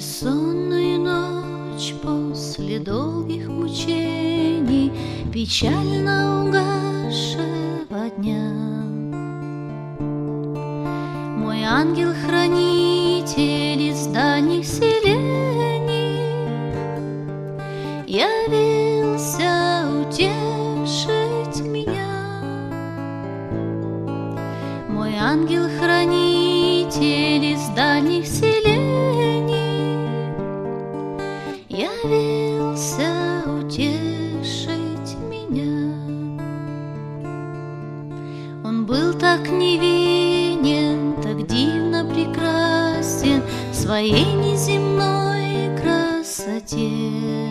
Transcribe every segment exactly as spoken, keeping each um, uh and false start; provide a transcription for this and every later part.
Бессонную ночь после долгих мучений, печально угасшего дня, мой ангел-хранитель из дальних селений явился утешить меня. Мой ангел-хранитель из дальних селений явился утешить меня. Он был так невинен, так дивно прекрасен в своей неземной красоте.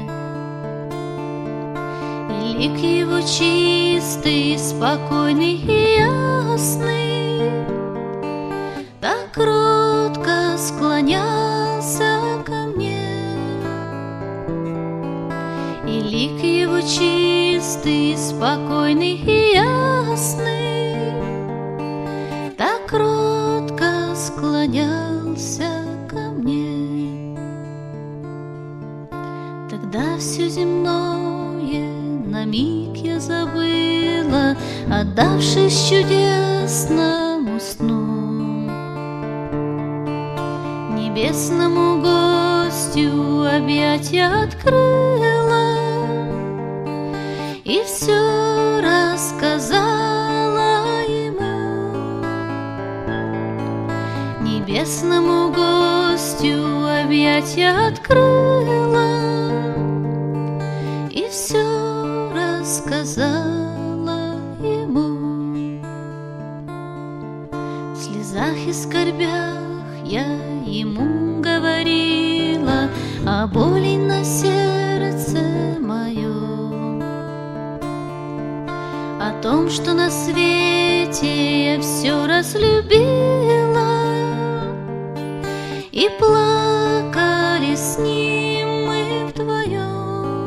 И лик его чистый, спокойный и ясный так кротко склонялся ко мне. И лик его чистый, спокойный и ясный так кротко склонялся ко мне. Тогда все земное на миг я забыла, отдавшись чудесному сну. Небесному гостю объятия открыла и все рассказала ему. Небесному гостю объятия открыла и все рассказала ему. В слезах и скорбях я ему говорила о боли на сердце моем, о том, что на свете я все разлюбила, и плакали с ним мы вдвоем.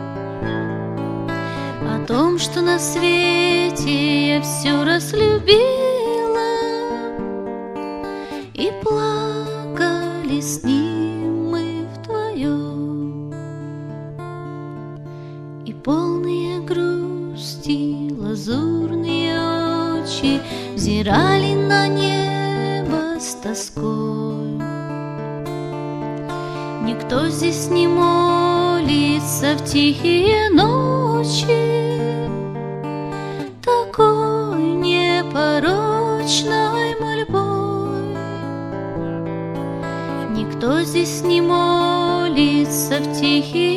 О том, что на свете я все разлюбила, и плакали с ним мы вдвоем. И полные грусти лазурные очи взирали на небо с тоской. Никто здесь не молится в тихие ночи такой непорочной мольбой. Никто здесь не молится в тихие